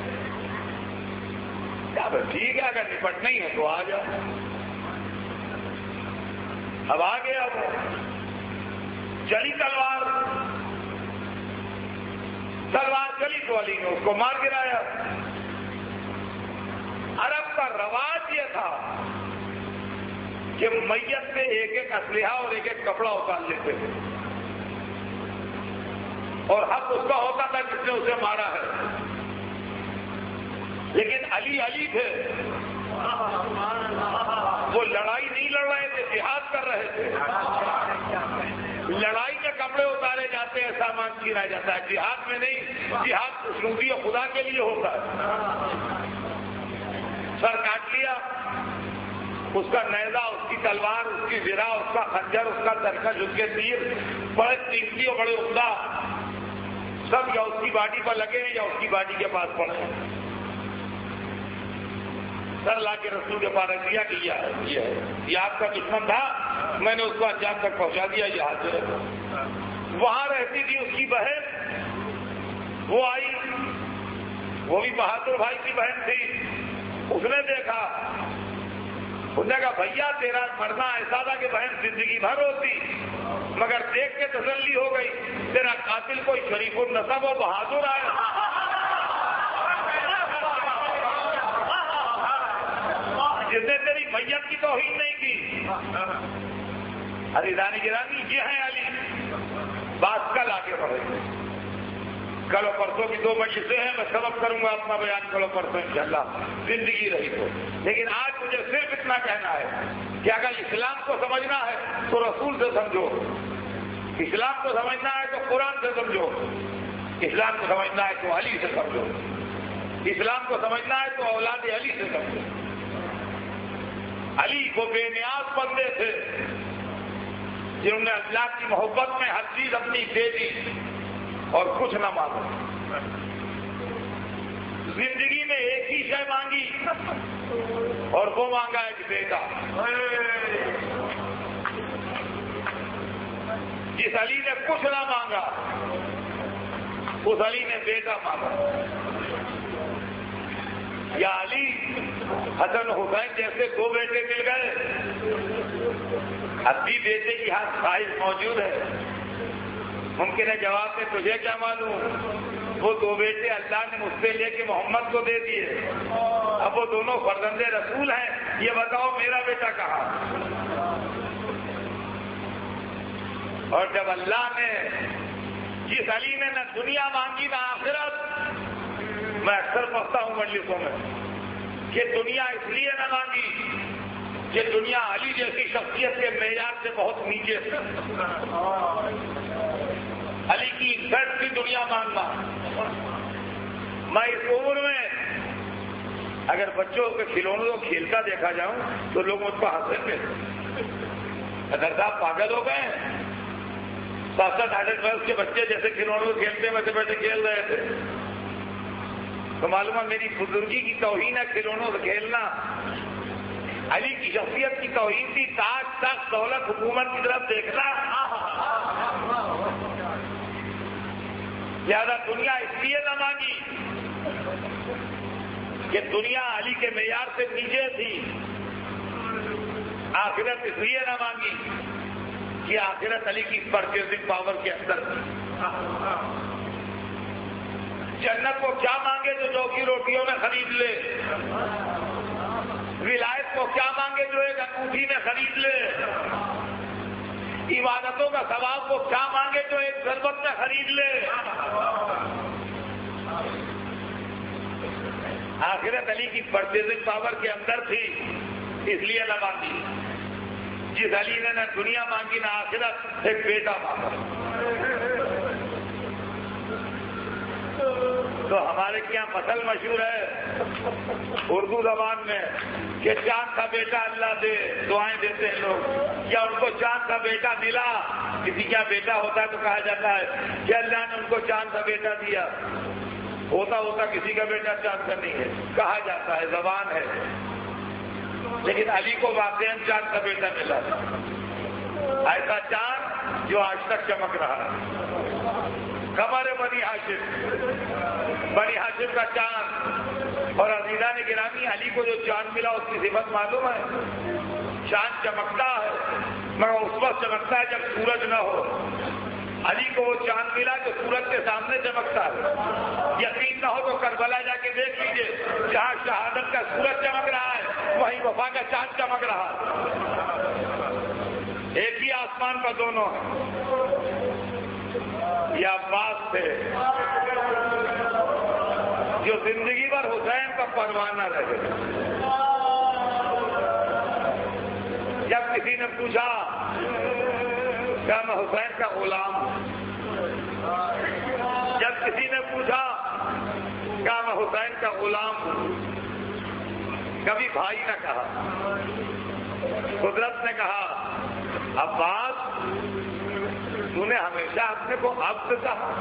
کیا بھائی ٹھیک ہے, اگر نپٹ نہیں ہے تو آ جا. اب آ گیا وہ, چلی تلوار, تلوار چلی تو علی نے اس کو مار گرایا. عرب کا رواج یہ تھا کہ میت سے ایک ایک اسلحہ اور ایک ایک کپڑا اتار لیتے تھے, اور حق اس کا ہوتا تھا جس نے اسے مارا ہے. لیکن علی علی تھے, وہ لڑائی نہیں لڑ رہے تھے, جہاد کر رہے تھے. لڑائی میں کپڑے اتارے جاتے ہیں, سامان چھینا جاتا ہے, جہاد میں نہیں. جہاد خوشنودی اور خدا کے لیے ہوتا ہے. سر کاٹ لیا, اس کا نیزہ, اس کی تلوار, اس کی زرہ, اس کا خنجر, اس کا ترکش, اس کے تیر بڑے قیمتی اور بڑے عمدہ, سب یا اس کی باڈی پر لگے ہیں یا اس کی باڈی کے پاس پڑے ہیں. سر لا کے رسول کے پاس دیا کہ یہ ہے, یہ ہے, یہ آپ کا دشمن تھا, میں نے اس کو انجام تک پہنچا دیا, یہ حاضر ہے. وہاں رہتی تھی اس کی بہن, وہ آئی, وہ بھی بہادر بھائی کی بہن تھی. اس نے دیکھا, اس نے کہا بھیا تیرا مرنا ایسا تھا کہ بہن زندگی بھر ہوتی, مگر دیکھ کے تسلی ہو گئی, تیرا قاتل کوئی شریف النسب و بہادر آیا. جس نے تیری میت کی توہین نہیں کی. ارے رانی گرانی یہ ہے علی. بات کل آگے بڑھے, کل و پرسوں کی دو مجلسیں ہیں, میں سبب کروں گا اپنا بیان کل و پرسوں انشاءاللہ, زندگی رہی تو. لیکن آج مجھے صرف اتنا کہنا ہے کہ اگر اسلام کو سمجھنا ہے تو رسول سے سمجھو, اسلام کو سمجھنا ہے تو قرآن سے سمجھو, اسلام کو سمجھنا ہے تو علی سے سمجھو, اسلام کو سمجھنا ہے تو اولاد علی سے سمجھو. علی کو بے نیاز بندے تھے جنہوں نے اللہ کی محبت میں ہر چیز اپنی دے دی اور کچھ نہ مانگا. زندگی میں ایک ہی شے مانگی اور وہ مانگا ایک بیٹا. جس علی نے کچھ نہ مانگا اس علی نے بیٹا مانگا. یا علی حسن حسین جیسے دو بیٹے مل گئے, اب بھی بیٹے کی ہاتھ خواہش موجود ہے. ممکن ہے جواب میں تجھے کیا معلوم, وہ دو بیٹے اللہ نے مجھ سے لے کے محمد کو دے دیے, اب وہ دونوں فرزند رسول ہیں, یہ بتاؤ میرا بیٹا کہاں. اور جب اللہ نے جس علی نے نہ دنیا مانگی نہ آخرت، میں اکثر پڑھتا ہوں مجلسوں میں کہ دنیا اس لیے نہ مانگی کہ دنیا علی جیسی شخصیت کے معیار سے بہت نیچے ہے. علی کی عزت کی دنیا مانگنا. میں اس عمر میں اگر بچوں کے کھلونوں کو کھیلتا دیکھا جاؤں تو لوگ مجھ کو ہنسیں گے، اگر صاحب پاگل ہو گئے ہیں. سات سات آٹھ آٹھ برس کے بچے جیسے کھلونوں کو کھیلتے ویسے بیٹھے کھیل رہے تھے. تو معلوم ہے میری بزرگی کی توہین ہے کھلونوں سے کھیلنا. علی کی شخصیت کی توہین تھی، تاج تخت دولت حکومت کی طرف دیکھنا. زیادہ دنیا اس لیے نہ مانگی کہ دنیا علی کے معیار سے نیچے تھی. آخرت اس لیے نہ مانگی کہ آخرت علی کی پرچیزنگ پاور کے اندر تھی. جنت کو کیا مانگے جو چوکی روٹیوں میں خرید لے، ولایت کو کیا مانگے جو ایک انگوٹھی میں خرید لے، عبادتوں کا ثواب کو کیا مانگے جو ایک ضربت میں خرید لے. آخرت علی کی پرچیزنگ پاور کے اندر تھی، اس لیے نہ مانگی. جس علی نے نہ دنیا مانگی نہ آخرت، ایک بیٹا مانگا. تو ہمارے یہاں مثل مشہور ہے اردو زبان میں کہ چاند کا بیٹا اللہ دے، دعائیں دیتے ہیں لوگ. کیا ان کو چاند کا بیٹا ملا؟ کسی کا بیٹا ہوتا ہے تو کہا جاتا ہے کہ اللہ نے ان کو چاند کا بیٹا دیا. ہوتا ہوتا کسی کا بیٹا چاند کا نہیں ہے، کہا جاتا ہے، زبان ہے. لیکن علی کو واقعی چاند کا بیٹا ملا، ایسا چاند جو آج تک چمک رہا ہے. قمر بنی ہاشم، بنی ہاشم کا چاند. اور عزیزان گرامی، علی کو جو چاند ملا اس کی صفت معلوم ہے؟ چاند چمکتا ہے مگر اس وقت چمکتا ہے جب سورج نہ ہو. علی کو وہ چاند ملا جو سورج کے سامنے چمکتا ہے. یقین نہ ہو تو کربلا جا کے دیکھ لیجئے، جہاں شہادت کا سورج چمک رہا ہے وہیں وفا کا چاند چمک رہا ہے. ایک ہی آسمان پر دونوں ہیں. یہ عباس تھے جو زندگی بھر حسین کا پروانہ رہے. جب کسی نے پوچھا کیا میں حسین کا غلام ہوں، جب کسی نے پوچھا کیا میں حسین کا غلام ہوں، کبھی بھائی نہ کہا. قدرت نے کہا عباس تو نے ہمیشہ اپنے کو عبد کہا،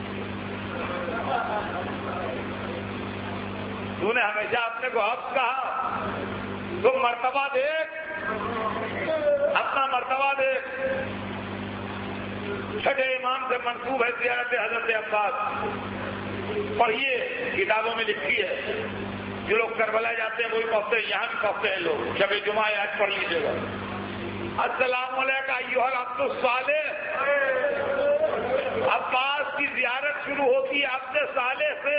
تو نے ہمیشہ اپنے کو عبد کہا. تم مرتبہ دیکھ، اپنا مرتبہ دیکھ. چھٹے امام سے منسوب ہے زیارت حضرت عباس. پڑھیے، کتابوں میں لکھی ہے. جو لوگ کربلا جاتے ہیں وہی پڑھتے ہیں، یہاں بھی پڑھتے ہیں لوگ. شب جمعہ آج پڑھ لیجیے گا. السلام علیکم ایھا العبد الصالح. عباس کی زیارت شروع ہوتی ہے عبد صالح سے.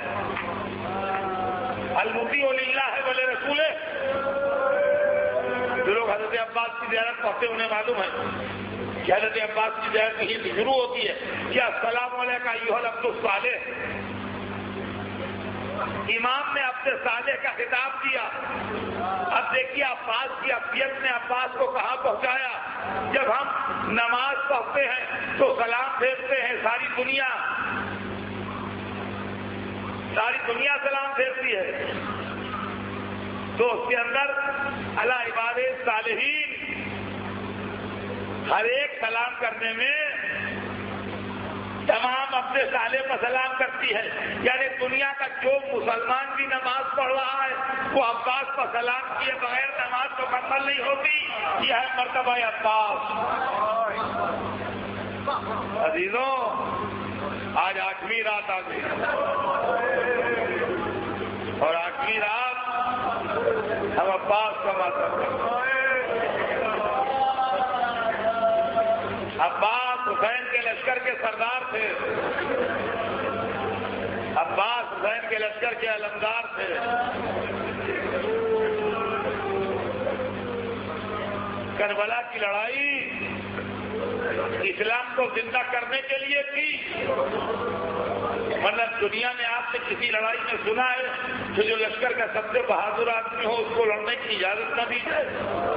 المطیع للہ ولرسولہ. جو لوگ حضرت عباس کی زیارت پڑھتے انہیں معلوم ہے کہ حضرت عباس کی زیارت یہیں سے شروع ہوتی ہے کہ السلام علیکم ایھا العبد الصالح. امام نے عبد صالح کا خطاب دیا. اب دیکھیے عباس کی ابیت نے عباس کو کہاں پہنچایا. جب ہم نماز پڑھتے ہیں تو سلام پھیرتے ہیں، ساری دنیا ساری دنیا سلام پھیرتی ہے. تو اس کے اندر علی عباد الصالحین ہر ایک سلام کرنے میں تمام اپنے صالح پر سلام کرتی ہے. یعنی دنیا کا جو مسلمان بھی نماز پڑھ رہا ہے وہ عباس پر سلام کیے بغیر نماز مکمل نہیں ہوتی. یہ ہے مرتبہ عباس. عزیزوں، آج آٹھویں رات آ گئی اور آٹھویں رات ہم عباس کا ماتم کرتے ہیں. عباس حسین کے لشکر کے سردار تھے. عباس حسین کے لشکر کے علمدار تھے. کربلا کی لڑائی اسلام کو زندہ کرنے کے لیے تھی، ورنہ دنیا میں آپ نے کسی لڑائی میں سنا ہے کہ جو لشکر کا سب سے بہادر آدمی ہو اس کو لڑنے کی اجازت نہ دی جائے؟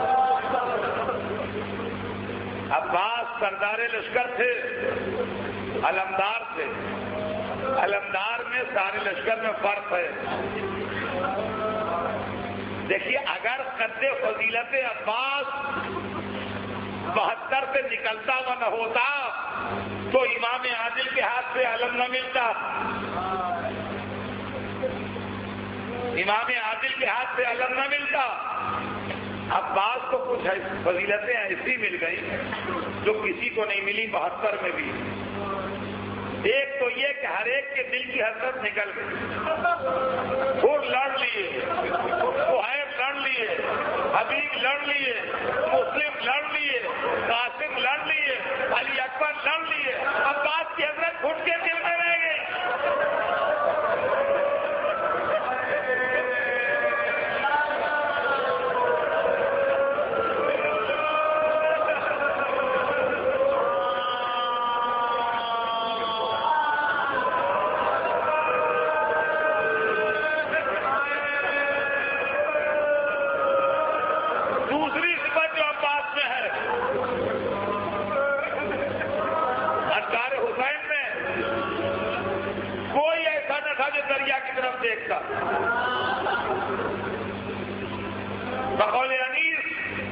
عباس سردار لشکر تھے، علمدار تھے، علمدار میں سارے لشکر میں فرق ہے۔ دیکھیے اگر قد فضیلت عباس بہتر سے نکلتا ہوا نہ ہوتا تو امام عادل کے ہاتھ سے علم نہ ملتا، امام عادل کے ہاتھ سے علم نہ ملتا۔ عباس کو کچھ فضیلتیں ایسی مل گئی جو کسی کو نہیں ملی بہتر میں بھی۔ ایک تو یہ کہ ہر ایک کے دل کی حسرت نکل گئی، وہ لڑ لیے، صہیب لڑ لیے، حبیب لڑ لیے، مسلم لڑ لیے، قاسم لڑ لیے، علی اکبر لڑ لیے، عباس کی حسرت گھٹ کے دل میں رہ گئی۔ دریا کی طرف دیکھتا، بقول انیس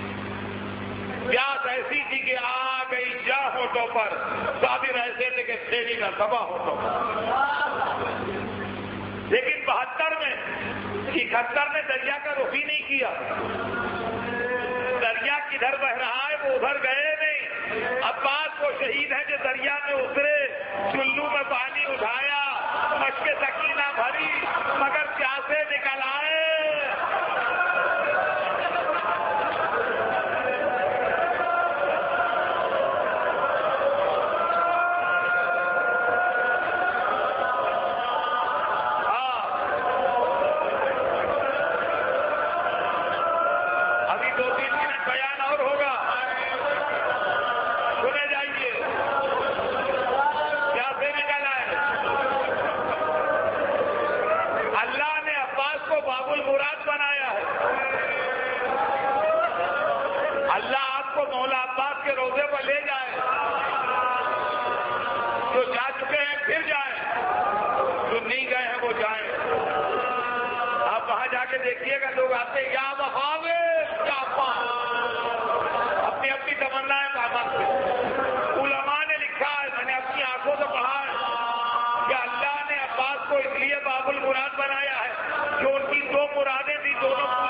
پیاس ایسی تھی کہ آ گئی جا ہوٹوں پر، صابر ایسے تھے کہ تھیلی نہ سبا ہوٹوں پر۔ لیکن بہتر میں اکہتر نے دریا کا رخ ہی نہیں کیا، دریا کدھر بہ رہا ہے وہ ادھر گئے نہیں۔ عباس کو شہید ہے جو دریا میں اترے، چلو میں پانی اٹھایا، مشق سکینہ بھری، مگر پیاسے نکل آئے۔ ہاں ابھی دو تین منٹ بیان اور ہوگا، سنے جائیے پیاسے نکل آئے۔ اللہ نے عباس کو باب المراد بنایا ہے۔ اللہ آپ کو مولا عباس کے روضے پر لے جائے، جو جا چکے ہیں پھر جائیں، جو نہیں گئے ہیں وہ جائیں۔ آپ وہاں جا کے دیکھیے گا لوگ آتے ہیں، یا بخاوے یا عباس، اپنی اپنی تمنا ہے پابند سے۔ علماء نے لکھا ہے، میں نے اپنی آنکھوں سے پڑھا ہے کہ اللہ نے عباس کو اس لیے باب المراد بنایا ہے کہ ان کی دو مرادیں تھی، دونوں